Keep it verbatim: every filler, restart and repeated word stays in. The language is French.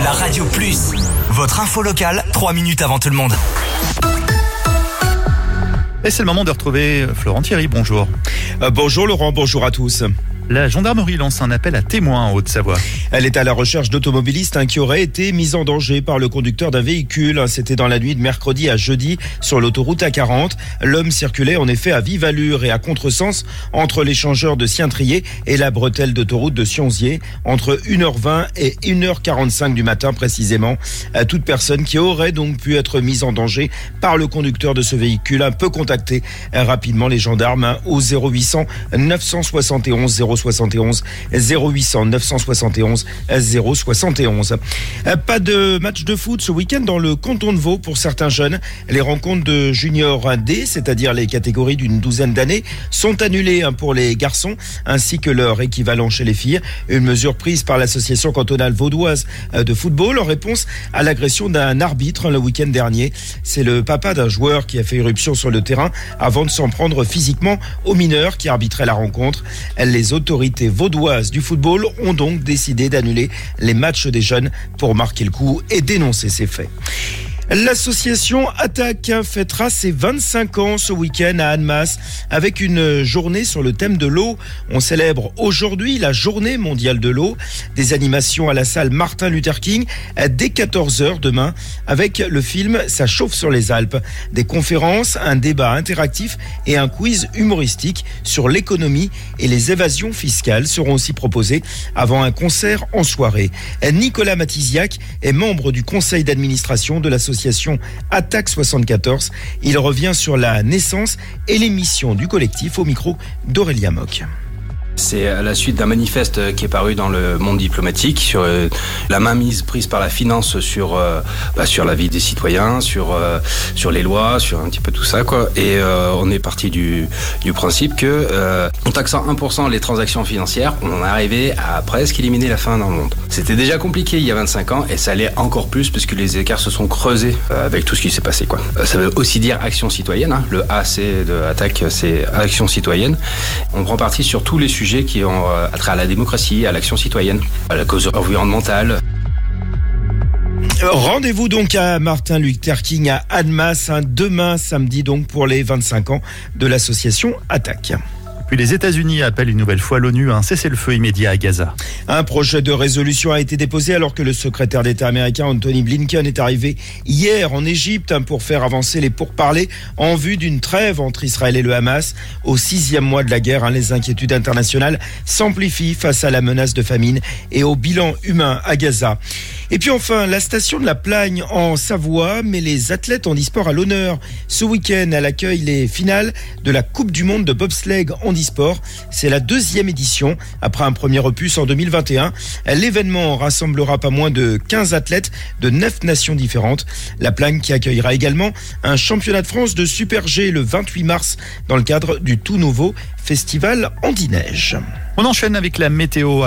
La Radio Plus, votre info locale, trois minutes avant tout le monde. Et c'est le moment de retrouver Florent Thierry, bonjour. Euh, bonjour Laurent, bonjour à tous. La gendarmerie lance un appel à témoins en Haute-Savoie. Elle est à la recherche d'automobilistes hein, qui auraient été mis en danger par le conducteur d'un véhicule. C'était dans la nuit de mercredi à jeudi sur l'autoroute A quarante. L'homme circulait en effet à vive allure et à contresens entre l'échangeur de Sien-Trier et la bretelle d'autoroute de Sionzier entre une heure vingt et une heure quarante-cinq du matin précisément. Toute personne qui aurait donc pu être mise en danger par le conducteur de ce véhicule hein, peut contacter rapidement les gendarmes hein, au zéro huit cents neuf cent soixante et onze zéro soixante et onze, zéro huit cents neuf cent soixante et onze zéro soixante et onze. Pas de match de foot ce week-end dans le canton de Vaud pour certains jeunes. Les rencontres de Junior D, c'est-à-dire les catégories d'une douzaine d'années, sont annulées pour les garçons ainsi que leur équivalent chez les filles. Une mesure prise par l'association cantonale vaudoise de football en réponse à l'agression d'un arbitre le week-end dernier. C'est le papa d'un joueur qui a fait irruption sur le terrain avant de s'en prendre physiquement aux mineurs qui arbitraient la rencontre. Les autres autorités vaudoises du football ont donc décidé d'annuler les matchs des jeunes pour marquer le coup et dénoncer ces faits. L'association Attaque fêtera ses vingt-cinq ans ce week-end à Annemasse avec une journée sur le thème de l'eau. On célèbre aujourd'hui la journée mondiale de l'eau. Des animations à la salle Martin Luther King dès quatorze heures demain avec le film Ça chauffe sur les Alpes. Des conférences, un débat interactif et un quiz humoristique sur l'économie et les évasions fiscales seront aussi proposés avant un concert en soirée. Nicolas Matisiak est membre du conseil d'administration de l'association Association Attaque soixante-quatorze. Il revient sur la naissance et les missions du collectif au micro d'Aurélia Mock. C'est à la suite d'un manifeste qui est paru dans le monde diplomatique sur euh, la mainmise prise par la finance sur euh, bah, sur la vie des citoyens, sur euh, sur les lois, sur un petit peu tout ça quoi. Et euh, on est parti du du principe que euh, en taxant un pour cent les transactions financières, on est arrivé à presque éliminer la faim dans le monde. C'était déjà compliqué il y a vingt-cinq ans et ça allait encore plus parce que les écarts se sont creusés euh, avec tout ce qui s'est passé quoi. Euh, ça veut aussi dire action citoyenne. Hein. Le A C de Attaque, c'est action citoyenne. On prend parti sur tous les sujets qui ont euh, attrait à la démocratie, à l'action citoyenne, à la cause environnementale. Rendez-vous donc à Martin Luther King à Annemasse, hein, demain samedi donc pour les vingt-cinq ans de l'association Attaque. Puis les États-Unis appellent une nouvelle fois l'ONU à un cessez-le-feu immédiat à Gaza. Un projet de résolution a été déposé alors que le secrétaire d'État américain Anthony Blinken est arrivé hier en Égypte pour faire avancer les pourparlers en vue d'une trêve entre Israël et le Hamas. Au sixième mois de la guerre, les inquiétudes internationales s'amplifient face à la menace de famine et au bilan humain à Gaza. Et puis enfin, la station de la Plagne en Savoie met les athlètes handisport à l'honneur. Ce week-end, elle accueille les finales de la Coupe du Monde de bobsleigh handisport. C'est la deuxième édition. Après un premier opus en deux mille vingt et un, l'événement rassemblera pas moins de quinze athlètes de neuf nations différentes. La Plagne qui accueillera également un championnat de France de Super G le vingt-huit mars dans le cadre du tout nouveau festival Handi-Neige. On enchaîne avec la météo.